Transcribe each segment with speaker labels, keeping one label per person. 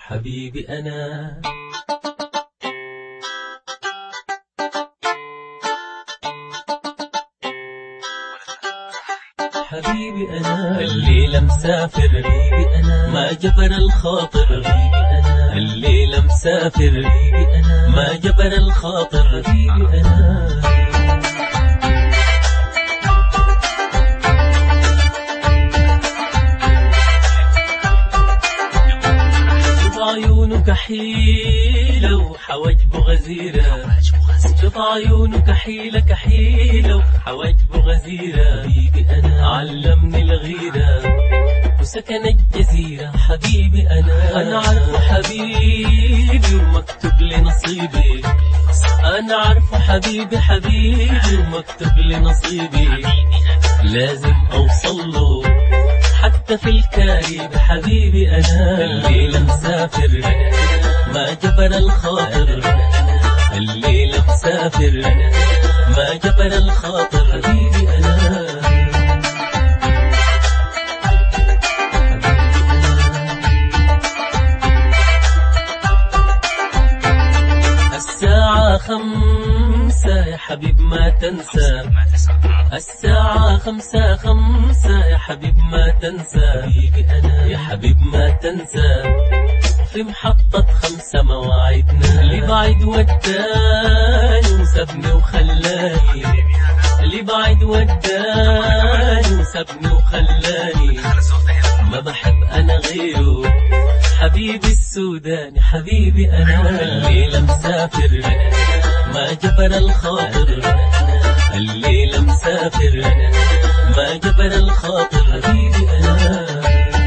Speaker 1: حبيبي أنا حبيبي أنا الليلة مسافر حبيبي أنا ما جبر الخاطر حبيبي أنا الليلة مسافر حبيبي أنا ما جبر الخاطر حبيبي أنا عيونك حيلة وحواجبه غزيرة شوف عيونك حيلة كحيلة وحواجبه غزيرة حبيبي أنا علمني الغيرة وسكن الجزيرة حبيبي أنا عارفه حبيبي ومكتوب لي نصيبي أنا عارفه حبيبي ومكتوب لي نصيبي لازم أوصل له حتى في الكاريب حبيبي أنا الليلة مسافر ما جبر الخاطر الليلة مسافر ما جبر الخاطر حبيبي أنا الساعة 5 يا حبيب ما تنسى الساعة 5 يا حبيب ما تنسى حبيبي أنا يا حبيب ما تنسى في محطة 5 مواعيدنا اللي بعيد وداني وسابني وخلاني اللي بعيد وداني وسابني وخلاني ما بحب أنا غيره حبيبي السوداني حبيبي أنا الليلة مسافر ما جبر الخاطر الليلة مسافر ما جبر الخاطر حبيبي أنا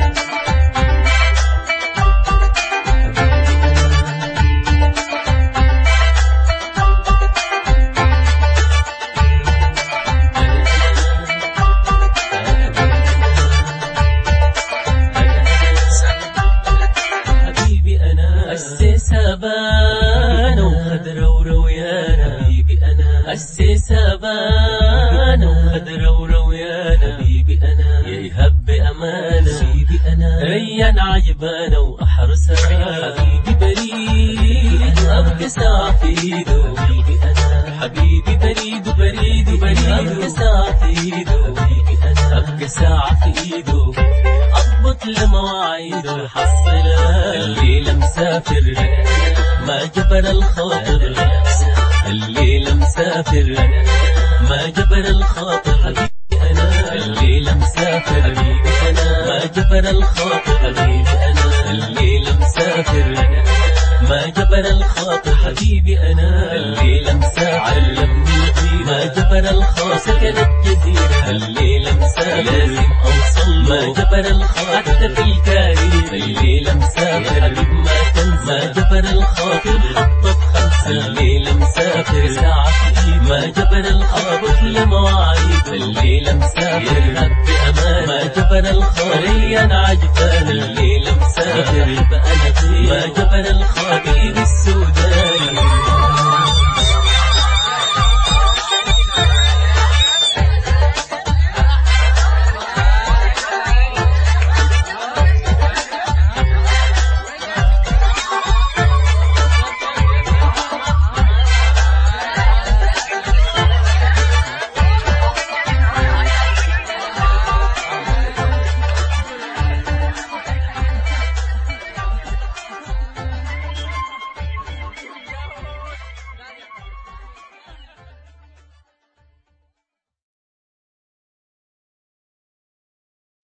Speaker 1: السيسابان وخضرة ورويانا حبيبي أنا السيسابان وخضرة ورويانا حبيبي أنا يا يهب بأمانة حبيبي أنا ريان عجبانة وأحرسها حبيبي بريد وأبقى ساعة في إيده حبيبي أنا حبيبي بريد أبقى ساعة في إيده حبيبي أنا أبقى ساعة في إيده أضبط لمواعيده وحصلها الليلة مسافر ما جبر الخاطر الليلة مسافر ما جبر الخاطر حبيبي أنا الليلة مسافر حبيبي أنا ما جبر الخاطر حبيبي أنا الليلة مسافر ما جبر الخاطر حبيبي أنا الليلة مسافر علمني ما جبر الخاطر سكن الجزيرة الليلة مسافر لازم أوصل ما جبر الخاطر حتى في الكاريب الليلة مسافر حبيب ما تنسى ما جبر الخاطر محطة 5 الليلة مسافر ساعة ما جبر الخاطر لمواعيد الليلة مسافر رب أمان ما جبر الخاطر ريان عجبان الليلة مسافر ما جبر الخاطر